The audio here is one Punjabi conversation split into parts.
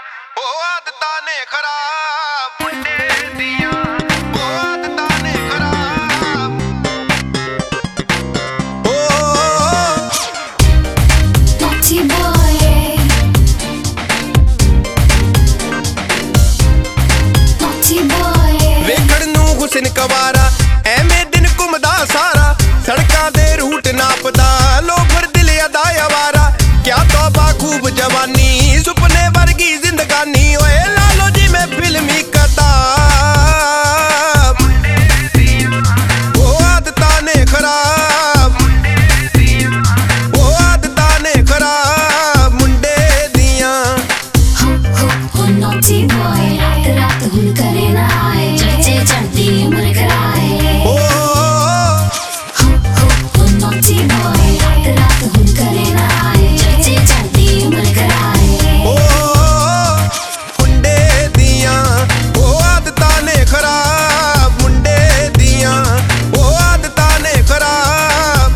ਉਹ ਆਦਤਾਂ ਨੇ ਖਰਾਬ ਮੁੰਡੇ ਦੀਆਂ, ਉਹ ਆਦਤਾਂ ਨੇ ਖਰਾਬ। Naughty boy, naughty boy। ਵੇਖਣ ਨੂੰ ਹੁਸਨ ਕਵਾਰਾ ਐਵੇਂ ਦਿਨ ਘੁੰਮਦਾ ਸਾਰਾ, ਸੜਕਾਂ ਦੇ ਰੂਟ ਨਾਪਦਾ ਲੋਫਰ ਦਿਲ ਅਦਾ ਆਵਾਰਾ। ਕਿਆ ਤੌਬਾ ਖੂਬ ਜਵਾਨੀ, ਸੁਪਨੇ ਵਰਗੀ ਜ਼ਿੰਦਗਾਨੀ। ਓਏ ਲਾ ਲੋ ਜੀ ਮੈਂ ਫਿਲਮੀ ਕਿਤਾਬ। ਉਹ ਆਦਤਾਂ ਨੇ ਖਰਾਬ, ਉਹ ਆਦਤਾਂ ਨੇ ਖਰਾਬ ਮੁੰਡੇ ਦੀਆਂ। हो naughty boy, रात रात हुन करे ना आए, चढ़ते चढ़ती उम्र कराए। हो naughty boy, रात रात हुन करे ना आए, चढ़ते चढ़ती उम्र कराए। ਮੁੰਡੇ ਦੀਆਂ ਉਹ ਆਦਤਾਂ ਨੇ ਖਰਾਬ, ਮੁੰਡੇ ਦੀਆਂ ਉਹ ਆਦਤਾਂ ਨੇ ਖਰਾਬ।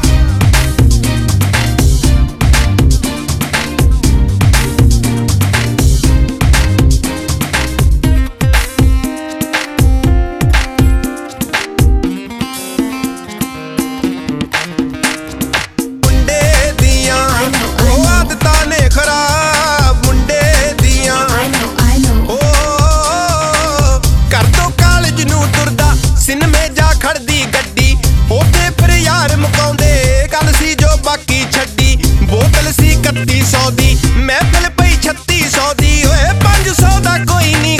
ਮੁੰਡੇ ਦੀਆਂ ਉਹ ਆਦਤਾਂ ਨੇ ਖਰਾਬ, ਮੁੰਡੇ ਦੀਆਂ। I know, ਓ ਘਰ ਤੋਂ ਕਾਲਜ ਨੂੰ ਤੁਰਦਾ, ਸਿਨਮੇ ਜਾ ਖੜਦੀ ਗੱਡੀ। ਉੱਥੇ ਫਿਰ ਯਾਰ ਮੁਕਾਉਂਦੇ, ਗੱਲ ਸੀ ਜੋ ਬਾਕੀ ਛੱਡੀ। ਬੋਤਲ ਸੀ 3100 ਦੀ, ਮਹਿਫਲ ਪਈ 3600 ਦੀ। ਓਏ 500 ਦਾ ਕੋਈ ਨਹੀਂ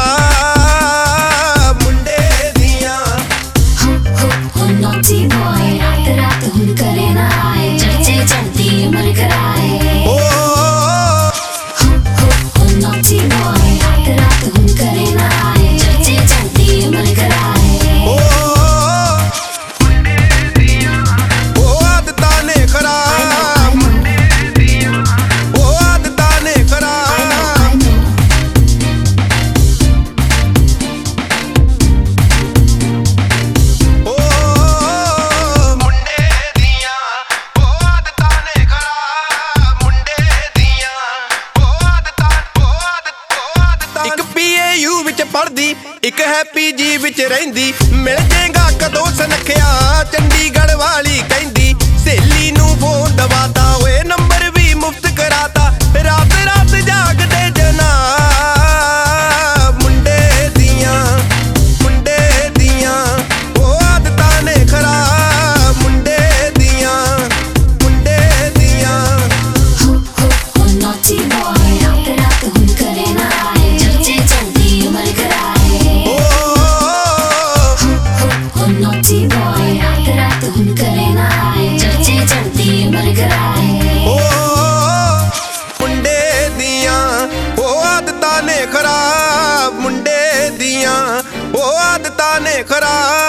ਹਿਸਾਬ ਮੁੰਡੇ ਦੀਆਂ। हो naughty boy, रात रात हुन करे ना आए, चढ़ते चढ़ती उम्र कराए। ਓ हो naughty boy, रात रात हुन करे ना आए, चढ़ते चढ़ती उम्र कराए। ਉਹ ਆਦਤਾਂ ਨੇ ਖਰਾਬ, ਉਹ ਆਦਤਾਂ ਨੇ ਖਰਾਬ। ਮੁੰਡੇ ਦੀਆਂ ਉਹ ਆਦਤਾਂ ਨੇ ਖਰਾਬ, ਮੁੰਡੇ ਦੀਆਂ ਉਹ ਆਦਤਾਂ। ਇੱਕ PAU ਵਿੱਚ ਪੜ੍ਹਦੀ, ਇੱਕ ਹੈ PG ਵਿੱਚ ਰਹਿੰਦੀ। ਮਿਲ ਜੇਗਾ ਕਦੋਂ ਸੁਨੱਖਿਆ, ਚੰਡੀਗੜ੍ਹ ਵਾਲੀ ਕਹਿੰਦੀ। ਸਹੇਲੀ ਨੂੰ ਫੋਨ ਦਵਾਤਾ, ਓਏ ਨੰਬਰ ਵੀ ਮੁਫਤ ਕਰਾਤਾ। ਰਾਤ ਰਾਤ ਜਾਗਦੇ ਜਨਾਬ ਮੁੰਡੇ ਦੀਆਂ, ਮੁੰਡੇ ਦੀਆਂ ਉਹ ਆਦਤਾਂ ਨੇ ਖਰਾਬ, ਮੁੰਡੇ ਦੀਆਂ, ਮੁੰਡੇ ਦੀਆਂ। हो naughty boy, रात रात हुन करे ना आए, चढ़ते चढ़ती उम्र कराए। हो naughty boy, रात रात हुन करे ना आए, चढ़ते चढ़ती उम्र कराए। ਮੁੰਡੇ ਦੀਆਂ ਉਹ ਆਦਤਾਂ ਨੇ ਖਰਾਬ, ਮੁੰਡੇ ਦੀਆਂ ਉਹ ਆਦਤਾਂ ਨੇ ਖਰਾਬ।